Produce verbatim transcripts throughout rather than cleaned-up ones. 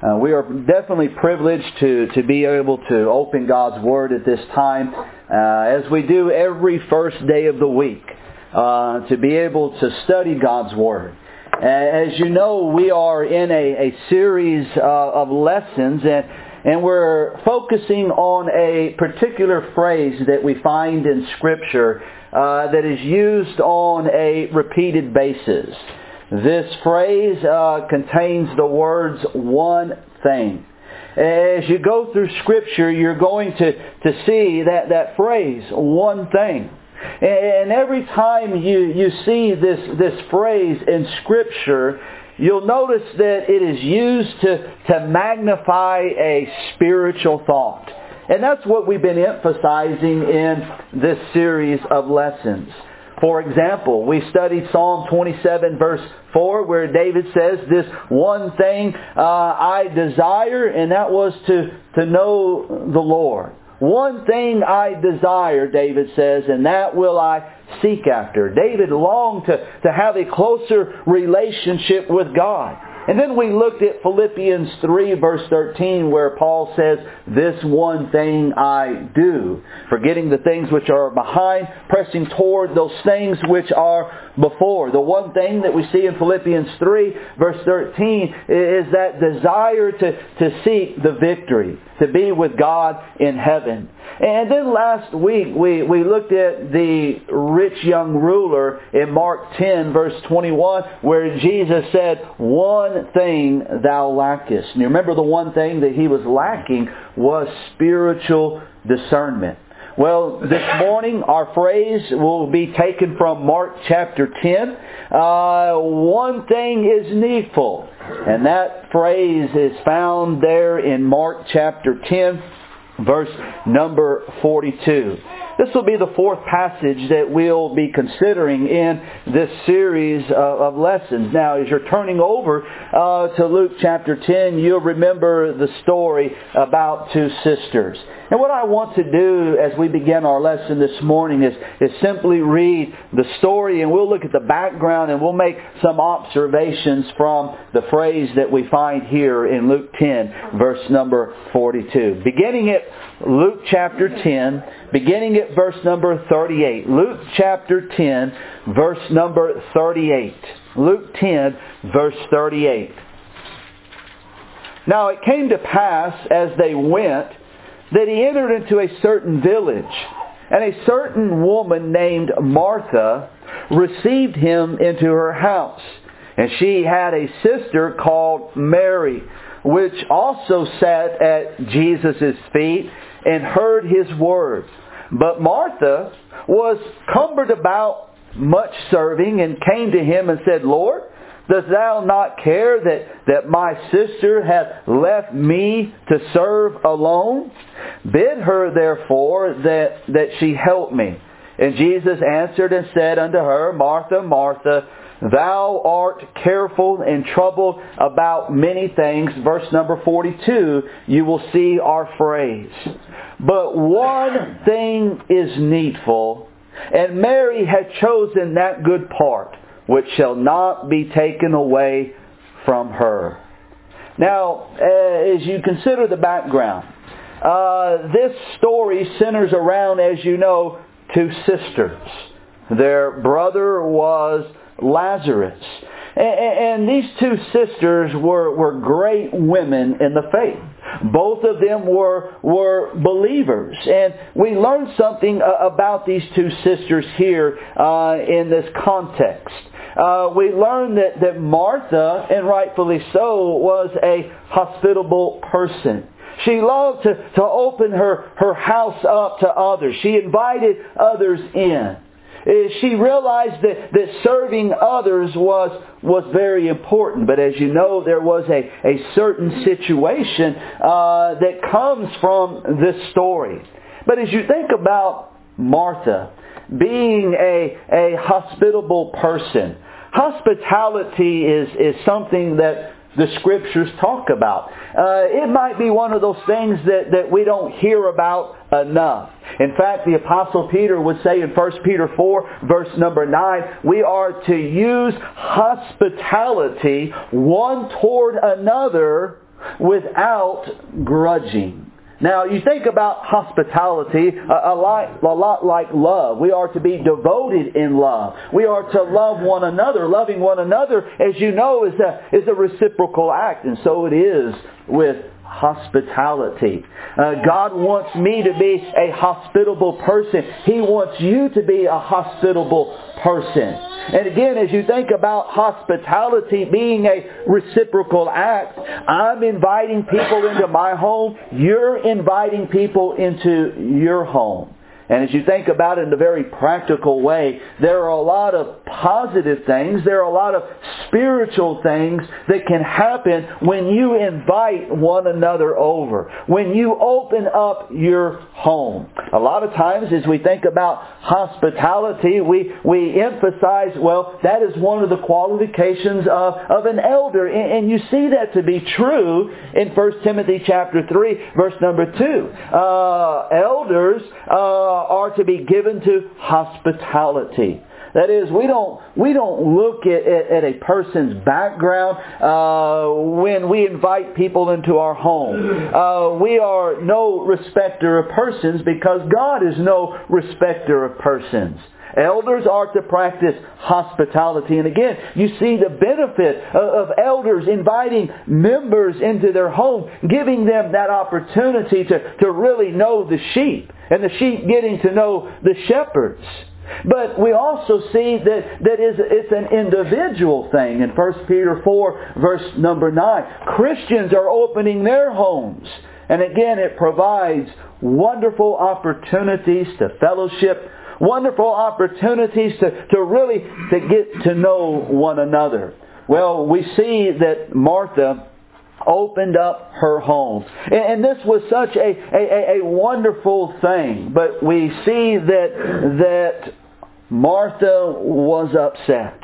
Uh, we are definitely privileged to, to be able to open God's Word at this time, uh, as we do every first day of the week, uh, to be able to study God's Word. As you know, we are in a, a series uh, of lessons, and, and we're focusing on a particular phrase that we find in Scripture uh, that is used on a repeated basis. This phrase uh, contains the words, one thing. As you go through Scripture, you're going to, to see that, that phrase, one thing. And every time you, you see this, this phrase in Scripture, you'll notice that it is used to, to magnify a spiritual thought. And that's what we've been emphasizing in this series of lessons. For example, we studied Psalm twenty-seven verse four, where David says, this one thing uh, I desire, and that was to, to know the Lord. One thing I desire, David says, and that will I seek after. David longed to, to have a closer relationship with God. And then we looked at Philippians three verse thirteen, where Paul says, this one thing I do, forgetting the things which are behind, pressing toward those things which are before. The one thing that we see in Philippians three verse thirteen is that desire to, to seek the victory, to be with God in heaven. And then last week we, we looked at the rich young ruler in Mark ten verse twenty-one, where Jesus said, one thing thou lackest. And you remember the one thing that he was lacking was spiritual discernment. Well, this morning our phrase will be taken from Mark chapter ten. Uh, one thing is needful. And that phrase is found there in Mark chapter ten, verse number forty-two. This will be the fourth passage that we'll be considering in this series of, of lessons. Now, as you're turning over uh, to Luke chapter ten, you'll remember the story about two sisters. And what I want to do as we begin our lesson this morning is, is simply read the story, and we'll look at the background, and we'll make some observations from the phrase that we find here in Luke ten, verse number forty-two. Beginning at Luke chapter ten, beginning at verse number thirty-eight. Luke chapter ten, verse number thirty-eight. Luke ten, verse thirty-eight. Now it came to pass as they went that he entered into a certain village, and a certain woman named Martha received him into her house. And she had a sister called Mary, which also sat at Jesus' feet and heard his word. But Martha was cumbered about much serving, and came to him and said, Lord, dost thou not care that, that my sister hath left me to serve alone? Bid her therefore that, that she help me. And Jesus answered and said unto her, Martha, Martha, thou art careful and troubled about many things. Verse number forty-two, you will see our phrase. But one thing is needful, and Mary had chosen that good part, which shall not be taken away from her. Now, as you consider the background, uh, this story centers around, as you know, two sisters. Their brother was Lazarus. And these two sisters were, were great women in the faith. Both of them were, were believers. And we learn something about these two sisters here uh, in this context. Uh, we learn that, that Martha, and rightfully so, was a hospitable person. She loved to, to open her, her house up to others. She invited others in. She realized that, that serving others was, was very important. But as you know, there was a, a certain situation uh, that comes from this story. But as you think about Martha being a, a hospitable person, hospitality is, is something that the Scriptures talk about. Uh, it might be one of those things that, that we don't hear about enough. In fact, the Apostle Peter would say in First Peter four, verse number nine, we are to use hospitality one toward another without grudging. Now, you think about hospitality a, a, lot, a lot like love. We are to be devoted in love. We are to love one another. Loving one another, as you know, is a, is a reciprocal act. And so it is with hospitality. Uh, God wants me to be a hospitable person. He wants you to be a hospitable person. And again, as you think about hospitality being a reciprocal act, I'm inviting people into my home. You're inviting people into your home. And as you think about it in a very practical way, there are a lot of positive things, there are a lot of spiritual things that can happen when you invite one another over, when you open up your home. A lot of times as we think about hospitality, we, we emphasize, well, that is one of the qualifications of, of an elder. And, and you see that to be true in First Timothy chapter three, verse number two. Uh, elders uh, are to be given to hospitality. That is, we don't we don't look at, at, at a person's background uh, when we invite people into our home. Uh, we are no respecter of persons because God is no respecter of persons. Elders are to practice hospitality. And again, you see the benefit of elders inviting members into their home, giving them that opportunity to, to really know the sheep, and the sheep getting to know the shepherds. But we also see that, that is, it's an individual thing. In First Peter four, verse number nine, Christians are opening their homes. And again, it provides wonderful opportunities to fellowship, wonderful opportunities to, to really to get to know one another. Well, we see that Martha opened up her home. And this was such a, a, a wonderful thing. But we see that, that Martha was upset.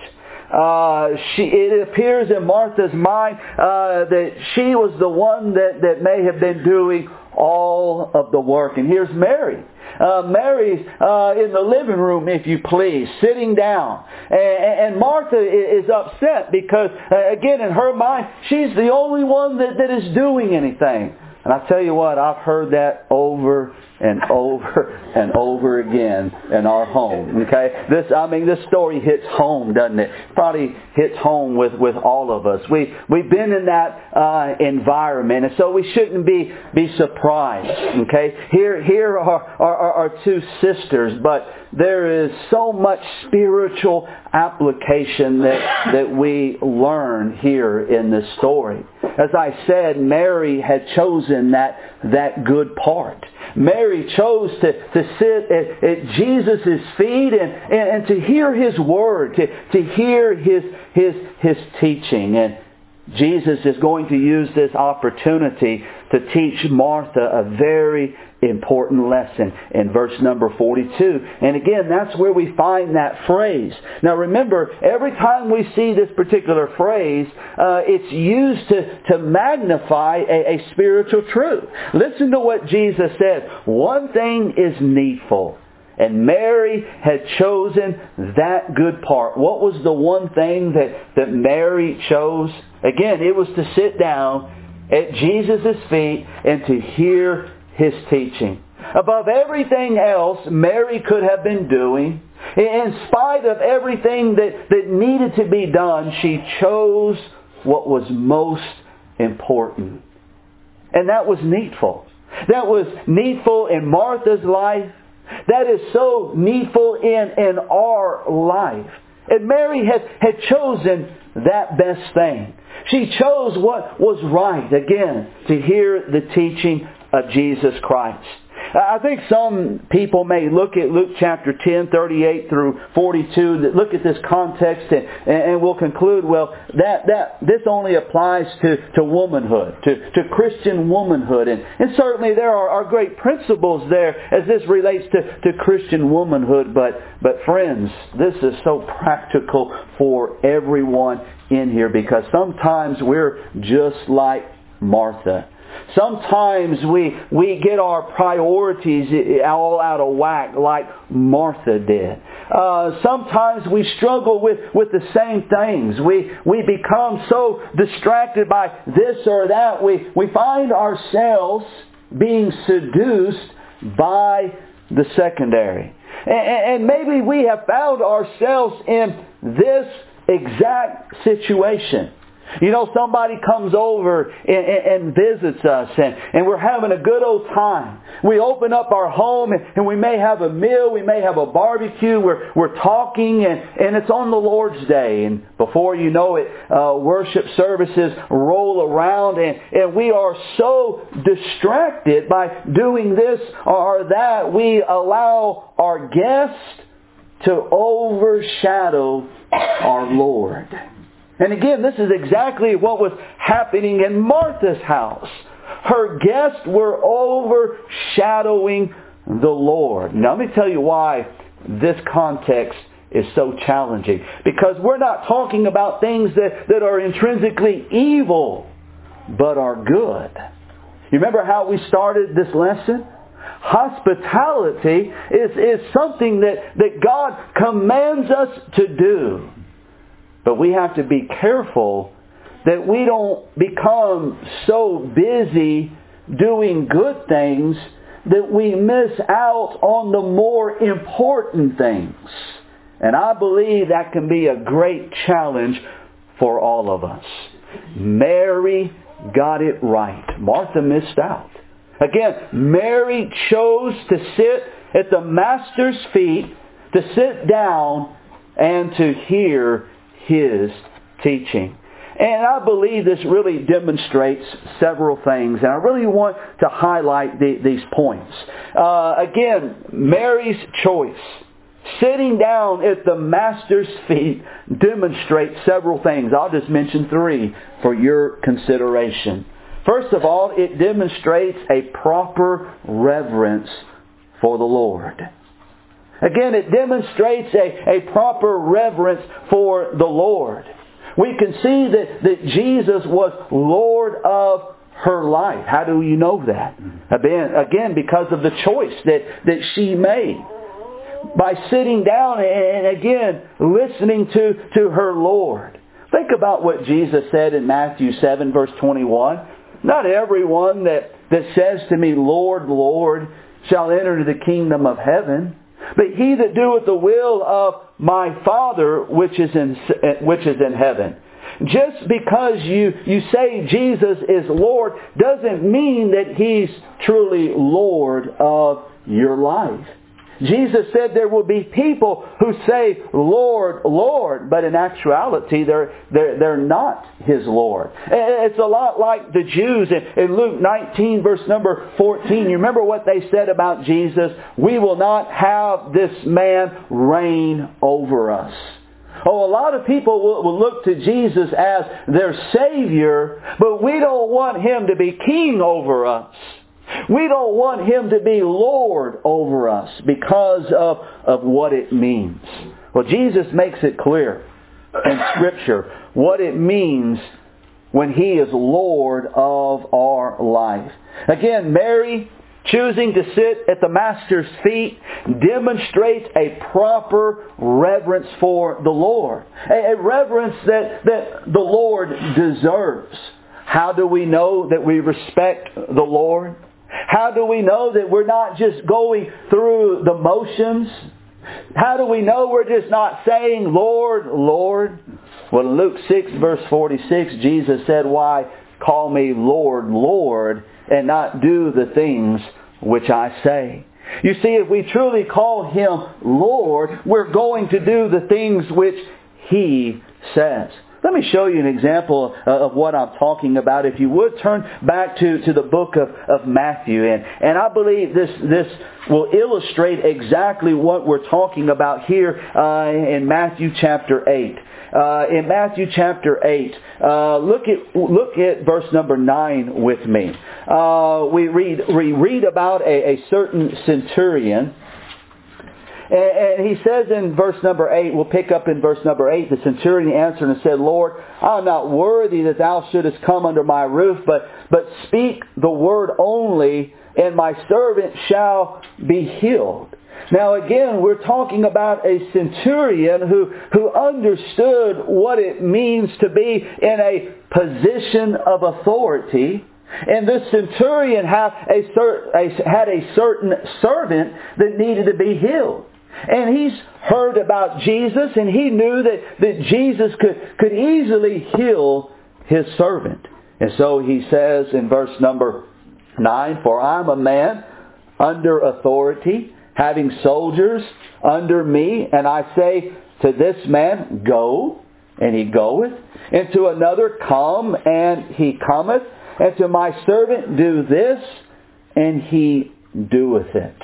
Uh, she, it appears in Martha's mind uh, that she was the one that, that may have been doing all of the work. And here's Mary. Uh, Mary's uh, in the living room, if you please, sitting down. And, and Martha is upset because, uh, again, in her mind, she's the only one that, that is doing anything. And I tell you what, I've heard that over and over and over again in our home. Okay, this I mean, this story hits home, doesn't it? Probably hits home with, with all of us. We we've been in that uh, environment, and so we shouldn't be be surprised. Okay, here here are are, are are two sisters, but there is so much spiritual application that that we learn here in this story. As I said, Mary had chosen that that good part. Mary chose to, to sit at, at Jesus' feet and, and, and to hear His Word, to, to hear His, His, His teaching. And Jesus is going to use this opportunity to teach Martha a very important lesson in verse number forty-two. And again, that's where we find that phrase. Now remember, every time we see this particular phrase, uh, it's used to, to magnify a, a spiritual truth. Listen to what Jesus said. One thing is needful. And Mary had chosen that good part. What was the one thing that, that Mary chose? Again, it was to sit down at Jesus' feet and to hear His teaching. Above everything else Mary could have been doing, in spite of everything that, that needed to be done, she chose what was most important. And that was needful. That was needful in Martha's life. That is so needful in, in our life. And Mary had, had chosen that best thing. She chose what was right, again, to hear the teaching of Jesus Christ. I think some people may look at Luke chapter ten, thirty-eight through forty-two, that look at this context and, and will conclude, well, that, that this only applies to, to womanhood, to, to Christian womanhood. And, and certainly there are, are great principles there as this relates to, to Christian womanhood. But, but friends, this is so practical for everyone in here, because sometimes we're just like Martha. Sometimes we, we get our priorities all out of whack like Martha did. Uh, sometimes we struggle with, with the same things. We, we become so distracted by this or that. We, we find ourselves being seduced by the secondary. And, and maybe we have found ourselves in this exact situation. You know, somebody comes over and, and, and visits us and, and we're having a good old time. We open up our home and, and we may have a meal, we may have a barbecue, we're, we're talking and, and it's on the Lord's Day. And before you know it, uh, worship services roll around and, and we are so distracted by doing this or that, we allow our guest to overshadow our Lord. And again, this is exactly what was happening in Martha's house. Her guests were overshadowing the Lord. Now let me tell you why this context is so challenging. Because we're not talking about things that, that are intrinsically evil, but are good. You remember how we started this lesson? Hospitality is, is something that, that God commands us to do. But we have to be careful that we don't become so busy doing good things that we miss out on the more important things. And I believe that can be a great challenge for all of us. Mary got it right. Martha missed out. Again, Mary chose to sit at the Master's feet, to sit down and to hear His teaching. And I believe this really demonstrates several things. And I really want to highlight the, these points. Uh, again, Mary's choice, sitting down at the Master's feet, demonstrates several things. I'll just mention three for your consideration. First of all, it demonstrates a proper reverence for the Lord. Again, it demonstrates a, a proper reverence for the Lord. We can see that, that Jesus was Lord of her life. How do you know that? Again, again because of the choice that, that she made. By sitting down and again listening to, to her Lord. Think about what Jesus said in Matthew seven verse twenty-one. Not everyone that, that says to me, Lord, Lord, shall enter into the kingdom of heaven, but he that doeth the will of my Father which is in which is in heaven. Just because you, you say Jesus is Lord doesn't mean that He's truly Lord of your life. Jesus said there will be people who say, Lord, Lord, but in actuality they're, they're, they're not His Lord. It's a lot like the Jews in Luke nineteen verse number fourteen. You remember what they said about Jesus? We will not have this man reign over us. Oh, a lot of people will, will look to Jesus as their Savior, but we don't want Him to be King over us. We don't want Him to be Lord over us because of, of what it means. Well, Jesus makes it clear in Scripture what it means when He is Lord of our life. Again, Mary choosing to sit at the Master's feet demonstrates a proper reverence for the Lord. A, a reverence that, that the Lord deserves. How do we know that we respect the Lord? How do we know that we're not just going through the motions? How do we know we're just not saying, Lord, Lord? Well, in Luke six verse forty-six, Jesus said, why call me Lord, Lord, and not do the things which I say? You see, if we truly call Him Lord, we're going to do the things which He says. Let me show you an example of what I'm talking about. If you would turn back to, to the book of, of Matthew. And, and I believe this, this will illustrate exactly what we're talking about here uh, in Matthew chapter eight. Uh, in Matthew chapter eight, uh, look at look at verse number nine with me. Uh, we read we read about a, a certain centurion. And, and he says in verse number eight, we'll pick up in verse number eight, the centurion answered and said, Lord, I am not worthy that thou shouldest come under my roof, but, but speak the word only, and my servant shall be healed. Now again, we're talking about a centurion who, who understood what it means to be in a position of authority. And this centurion had a, had a certain servant that needed to be healed. And he's heard about Jesus, and he knew that, that Jesus could, could easily heal his servant. And so he says in verse number nine, For I am a man under authority, having soldiers under me, and I say to this man, Go, and he goeth, and to another, Come, and he cometh, and to my servant, Do this, and he doeth it.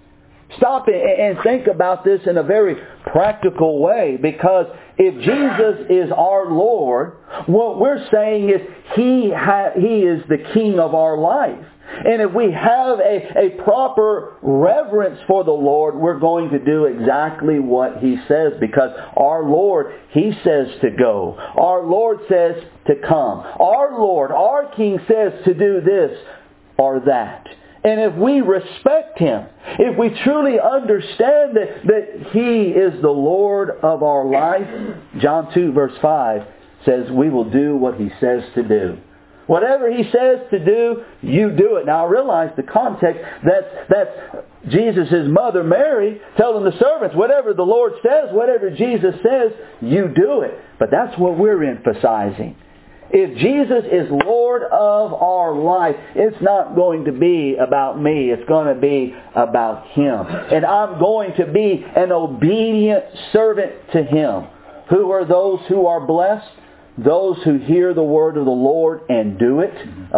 Stop and think about this in a very practical way, because if Jesus is our Lord, what we're saying is He ha- He is the King of our life. And if we have a, a proper reverence for the Lord, we're going to do exactly what He says, because our Lord, He says to go. Our Lord says to come. Our Lord, our King says to do this or that. And if we respect Him, if we truly understand that, that He is the Lord of our life, John two verse five says we will do what He says to do. Whatever He says to do, you do it. Now I realize the context, that's, that's Jesus' mother Mary telling the servants, whatever the Lord says, whatever Jesus says, you do it. But that's what we're emphasizing. If Jesus is Lord of our life, it's not going to be about me. It's going to be about Him. And I'm going to be an obedient servant to Him. Who are those who are blessed? Those who hear the word of the Lord and do it.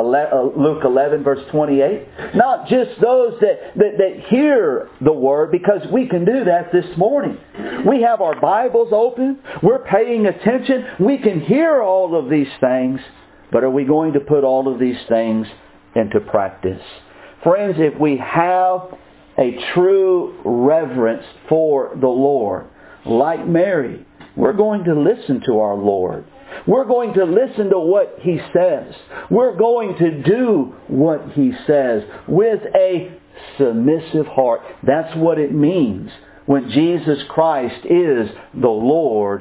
Luke eleven verse twenty-eight. Not just those that, that, that hear the word, because we can do that this morning. We have our Bibles open. We're paying attention. We can hear all of these things. But are we going to put all of these things into practice? Friends, if we have a true reverence for the Lord, like Mary, we're going to listen to our Lord. We're going to listen to what He says. We're going to do what He says with a submissive heart. That's what it means when Jesus Christ is the Lord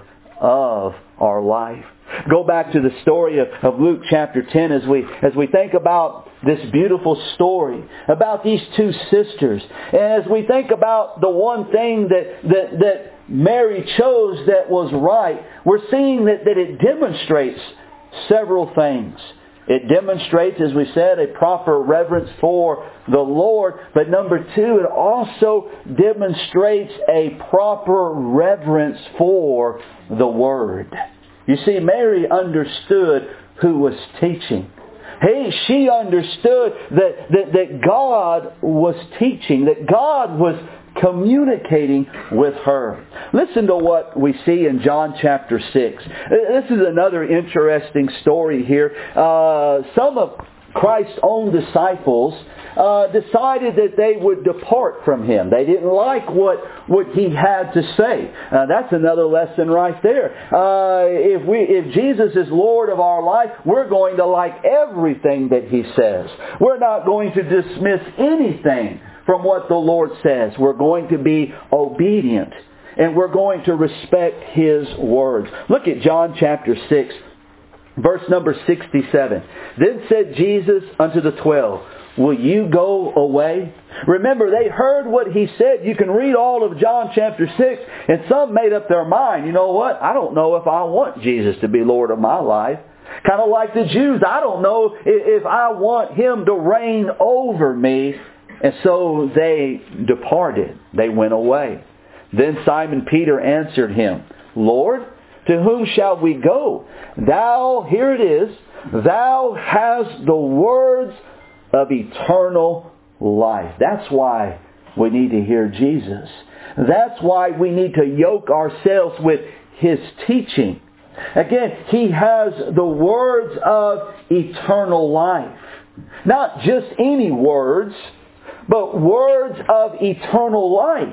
of our life. Go back to the story of, of Luke chapter ten as we as we think about this beautiful story about these two sisters. And as we think about the one thing that that, that Mary chose that was right, we're seeing that, that it demonstrates several things. It demonstrates, as we said, a proper reverence for the Lord. But number two, it also demonstrates a proper reverence for the Word. You see, Mary understood who was teaching. Hey, she understood that, that, that God was teaching, that God was communicating with her. Listen to what we see in John chapter six. This is another interesting story here. Uh, some of Christ's own disciples uh, decided that they would depart from Him. They didn't like what, what He had to say. Uh, that's another lesson right there. Uh, if we, if Jesus is Lord of our life, we're going to like everything that He says. We're not going to dismiss anything from what the Lord says. We're going to be obedient, and we're going to respect His words. Look at John chapter six, verse number sixty-seven. Then said Jesus unto the twelve, Will you go away? Remember, they heard what He said. You can read all of John chapter six, and some made up their mind. You know what? I don't know if I want Jesus to be Lord of my life. Kind of like the Jews. I don't know if I want Him to reign over me. And so they departed. They went away. Then Simon Peter answered Him, Lord, to whom shall we go? Thou, here it is, Thou hast the words of eternal life. That's why we need to hear Jesus. That's why we need to yoke ourselves with His teaching. Again, He has the words of eternal life. Not just any words, but words of eternal life.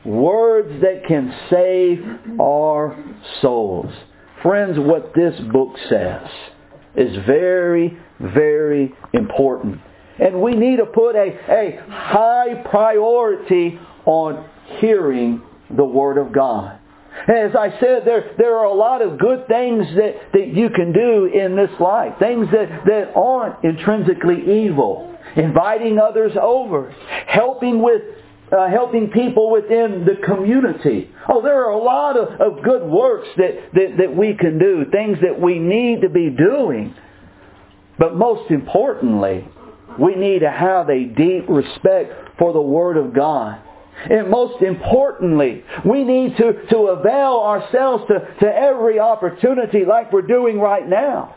Words that can save our souls. Friends, what this book says is very, very important. And we need to put a, a high priority on hearing the Word of God. As I said, there, there are a lot of good things that, that you can do in this life. Things that, that aren't intrinsically evil. Inviting others over. Helping with uh, helping people within the community. Oh, there are a lot of, of good works that, that, that we can do. Things that we need to be doing. But most importantly, we need to have a deep respect for the Word of God. And most importantly, we need to, to avail ourselves to, to every opportunity like we're doing right now.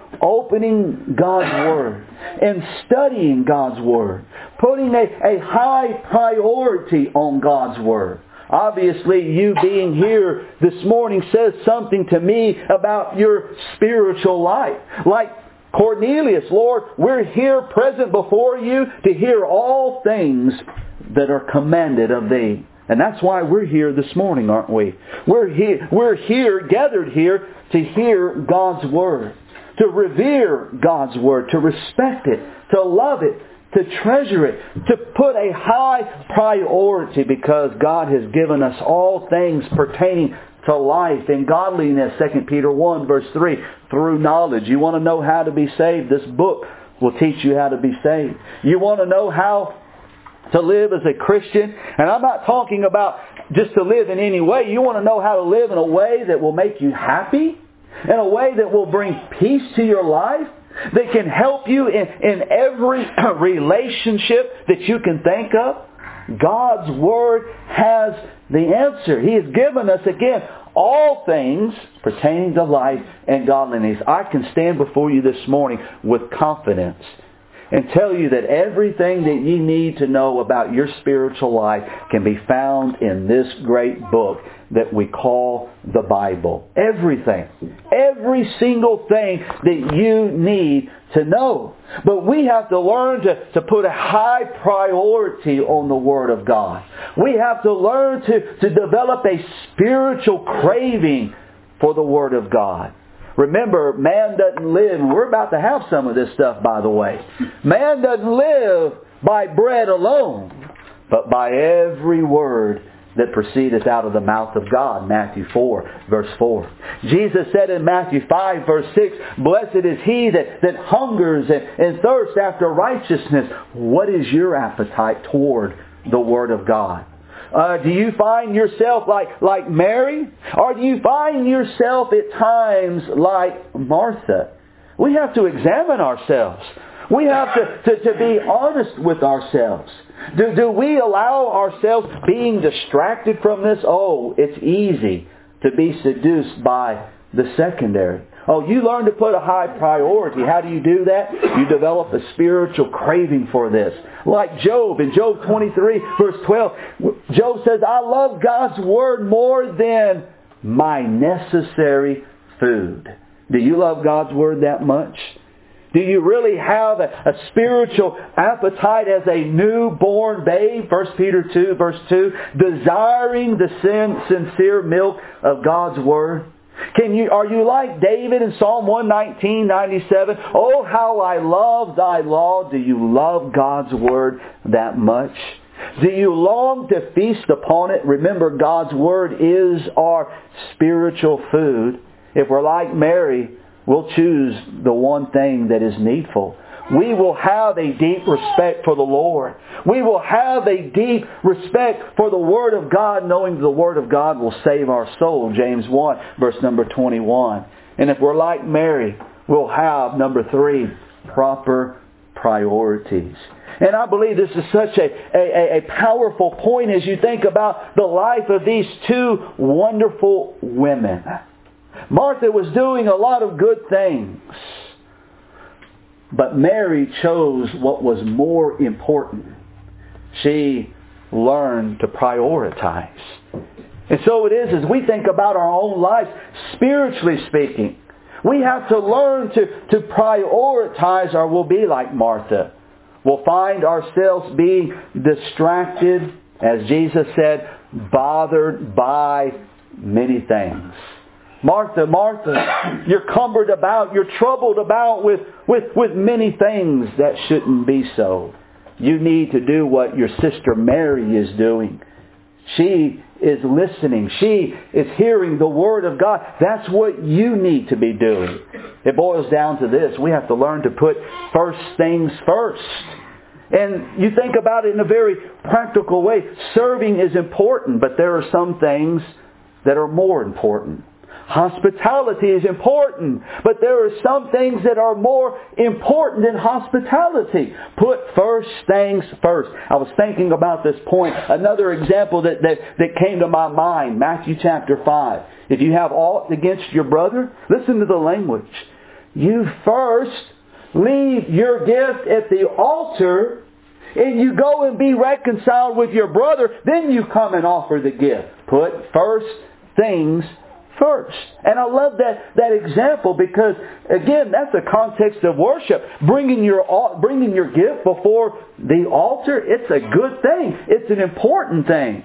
Opening God's Word and studying God's Word. Putting a, a high priority on God's Word. Obviously, you being here this morning says something to me about your spiritual life. Like Cornelius, Lord, we're here present before you to hear all things that are commanded of Thee. And that's why we're here this morning, aren't we? We're here, we're here, gathered here to hear God's Word. To revere God's Word. To respect it. To love it. To treasure it. To put a high priority because God has given us all things pertaining to life and godliness. Second Peter one verse three. Through knowledge. You want to know how to be saved? This book will teach you how to be saved. You want to know how to live as a Christian? And I'm not talking about just to live in any way. You want to know how to live in a way that will make you happy? In a way that will bring peace to your life? That can help you in, in every relationship that you can think of? God's Word has the answer. He has given us, again, all things pertaining to life and godliness. I can stand before you this morning with confidence and tell you that everything that you need to know about your spiritual life can be found in this great book that we call the Bible. Everything. Every single thing that you need to know. But we have to learn to, to put a high priority on the Word of God. We have to learn to, to develop a spiritual craving for the Word of God. Remember, man doesn't live, and we're about to have some of this stuff, by the way. Man doesn't live by bread alone, but by every word that proceedeth out of the mouth of God. Matthew four, verse four. Jesus said in Matthew five, verse six, Blessed is he that, that hungers and, and thirsts after righteousness. What is your appetite toward the Word of God? Uh, do you find yourself like, like Mary? Or do you find yourself at times like Martha? We have to examine ourselves. We have to, to, to be honest with ourselves. Do, do we allow ourselves being distracted from this? Oh, it's easy to be seduced by the secondary. Oh, you learn to put a high priority. How do you do that? You develop a spiritual craving for this. Like Job, in Job twenty-three, verse twelve, Job says, I love God's Word more than my necessary food. Do you love God's Word that much? Do you really have a, a spiritual appetite as a newborn babe? First Peter two, verse two, desiring the sin, sincere milk of God's Word? Can you, are you like David in Psalm one nineteen, ninety-seven? Oh, how I love thy law. Do you love God's Word that much? Do you long to feast upon it? Remember, God's Word is our spiritual food. If we're like Mary, we'll choose the one thing that is needful. We will have a deep respect for the Lord. We will have a deep respect for the Word of God, knowing the Word of God will save our soul. James one, verse number twenty-one. And if we're like Mary, we'll have, number three, proper priorities. And I believe this is such a, a, a powerful point as you think about the life of these two wonderful women. Martha was doing a lot of good things. But Mary chose what was more important. She learned to prioritize. And so it is as we think about our own lives, spiritually speaking, we have to learn to, to prioritize or we'll be like Martha. We'll find ourselves being distracted As Jesus said, bothered by many things. Martha, Martha, you're cumbered about, you're troubled about with, with, with many things that shouldn't be so. You need to do what your sister Mary is doing. She is listening. She is hearing the Word of God. That's what you need to be doing. It boils down to this. We have to learn to put first things first. And you think about it in a very practical way. Serving is important, but there are some things that are more important. Hospitality is important, but there are some things that are more important than hospitality. Put first things first. I was thinking about this point. Another example that, that, that came to my mind, Matthew chapter five. If you have aught against your brother, listen to the language. You first leave your gift at the altar, and you go and be reconciled with your brother, then you come and offer the gift. Put first things first. And I love that, that example because, again, that's a context of worship. Bringing your, bringing your gift before the altar, it's a good thing. It's an important thing.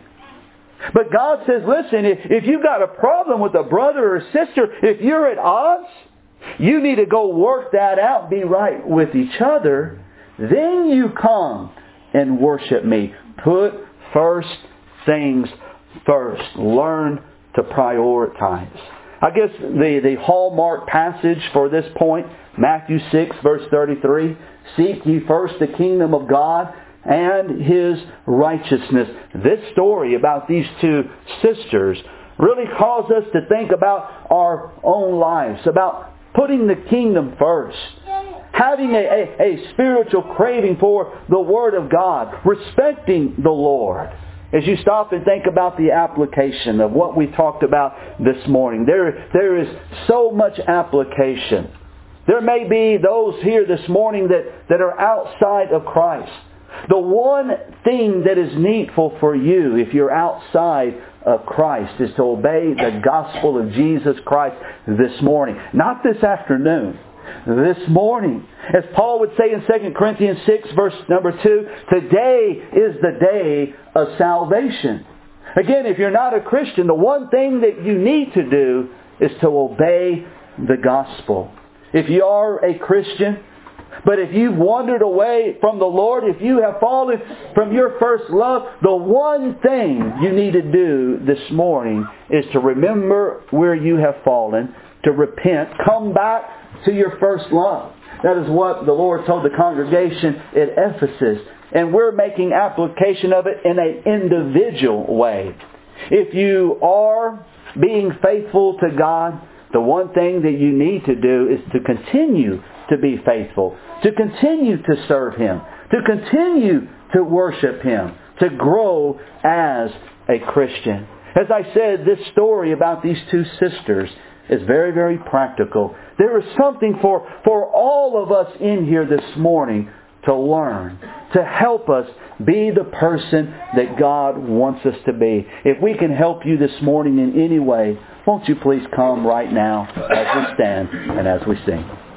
But God says, listen, if, if you've got a problem with a brother or sister, if you're at odds, you need to go work that out, be right with each other. Then you come and worship me. Put first things first. Learn to prioritize. I guess the, the hallmark passage for this point, Matthew six, verse thirty-three, seek ye first the kingdom of God and His righteousness. This story about these two sisters really calls us to think about our own lives, about putting the kingdom first. Having a, a, a spiritual craving for the Word of God. Respecting the Lord. As you stop and think about the application of what we talked about this morning, there, there is so much application. There may be those here this morning that, that are outside of Christ. The one thing that is needful for you if you're outside of Christ is to obey the gospel of Jesus Christ this morning. Not this afternoon. This morning. As Paul would say in Second Corinthians six verse number two, today is the day of salvation. Again, if you're not a Christian, the one thing that you need to do is to obey the gospel. If you are a Christian, but if you've wandered away from the Lord, if you have fallen from your first love, the one thing you need to do this morning is to remember where you have fallen, to repent, come back to your first love. That is what the Lord told the congregation at Ephesus. And we're making application of it in an individual way. If you are being faithful to God, the one thing that you need to do is to continue to be faithful, to continue to serve Him, to continue to worship Him, to grow as a Christian. As I said, this story about these two sisters is very, very practical. There is something for, for all of us in here this morning to learn, to help us be the person that God wants us to be. If we can help you this morning in any way, won't you please come right now as we stand and as we sing.